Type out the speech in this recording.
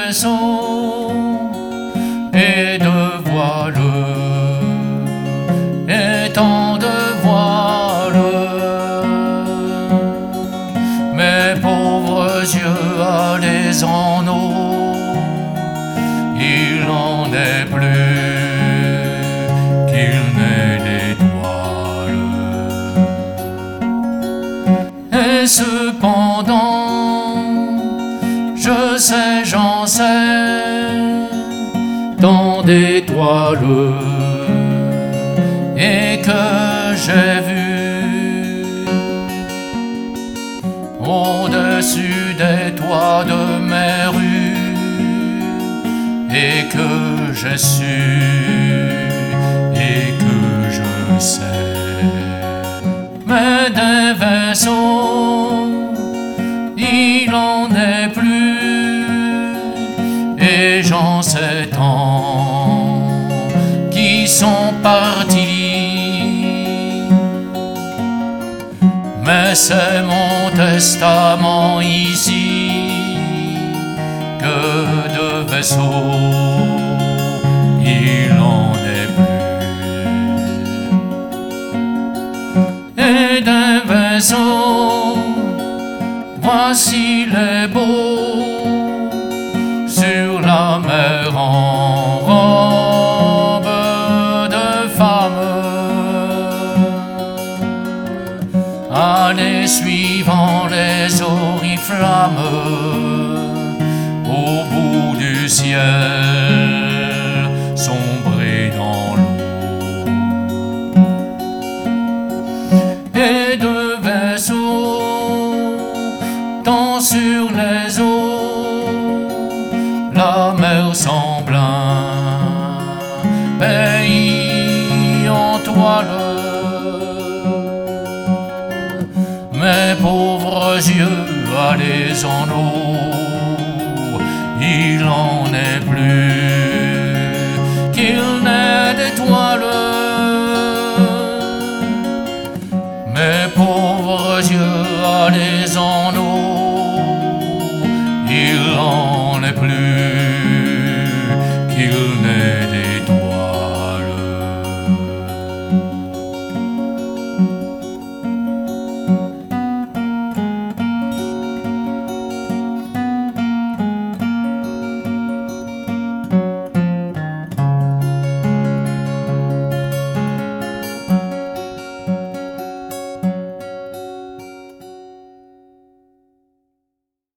vaisseaux et de voiles, et tant de voiles. Mes pauvres yeux allés en eau, il n'en est plus qu'il n'est d'étoiles. Et cependant, je sais, j'en sais, tant d'étoiles, et que j'ai vu au-dessus des toits de mes rues, et que j'ai su, et que je sais. Mais des vaisseaux, il en est plus, et j'en sais tant qui sont partis. Mais c'est mon testament ici que de vaisseaux il n'en est plus. Et des vaisseaux, voici les beaux sur la mer en robe de femme. Allez, suivant les oriflammes, au bout du ciel, sombrer dans l'eau. Et de vaisseaux, tant sur les eaux, la mer semble un pays en toile. Mes pauvres yeux allés en eau, il n'en est plus